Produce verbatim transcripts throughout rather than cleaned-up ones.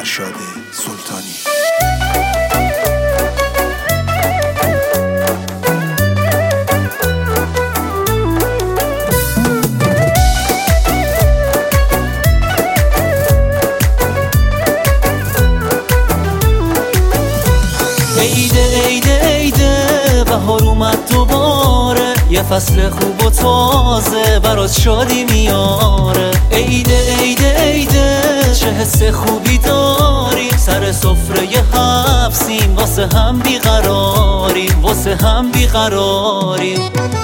فرشاد سلطانی. عیده عیده عیده بهار اومد دوباره، یه فصل خوب و تازه برات شادی میاره. عیده عیده عیده چه حس خوبی داریم، سر سفره حبسیم واسه هم بیقراریم، واسه هم بیقراریم.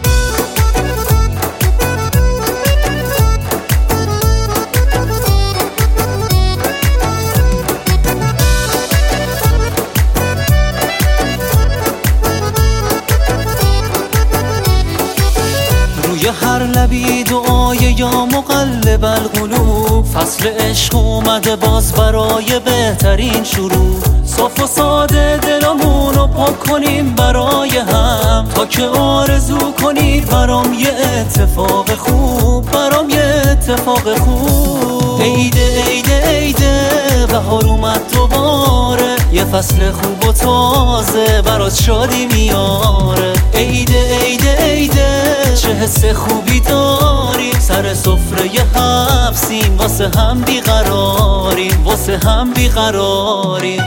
یه هر لبی دعای یا مقلب القلوب، فصل عشق اومده باز برای بهترین شروع. صاف و ساده دلمونو پاک کنیم برای هم، تا که آرزو کنید برام یه اتفاق خوب، برام یه اتفاق خوب. عیده عیده عیده بهار اومد دوباره، یه فصل خوب و تازه برات شادی میاره. عیده عیده عیده چه حس خوبی داریم، سر سفره حبسیم واسه هم بیقراریم، واسه هم بیقراریم.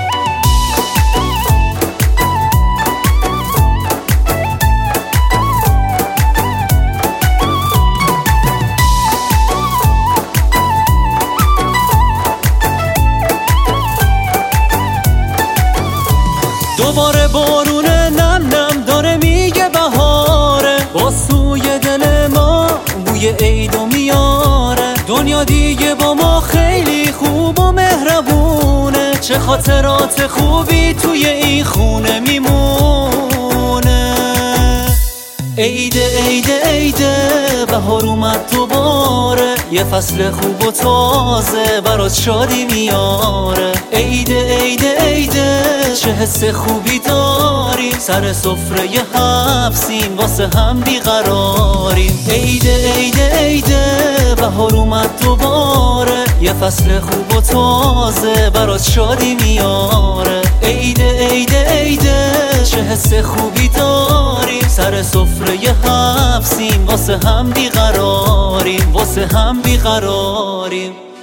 دوباره بارون نم نم داره میگه بهاره، با سوی دل ما بوی عیدو میاره. دنیا دیگه با ما خیلی خوب و مهربونه، چه خاطرات خوبی توی این خونه میمونه. عیده عیده عیده بهار اومد دوباره، یه فصل خوب و تازه برات شادی میاره. عیده عیده عیده چه حس خوبی داریم، سر سفره حبسیم واسه هم بیقراریم. عیده عیده عیده بهار اومد دوباره، یه فصل خوب و تازه برات شادی میاره. عیده عیده عیده چه حس خوبی داریم، سر سفره حبسیم واسه هم بیقراریم، واسه هم بیقراریم.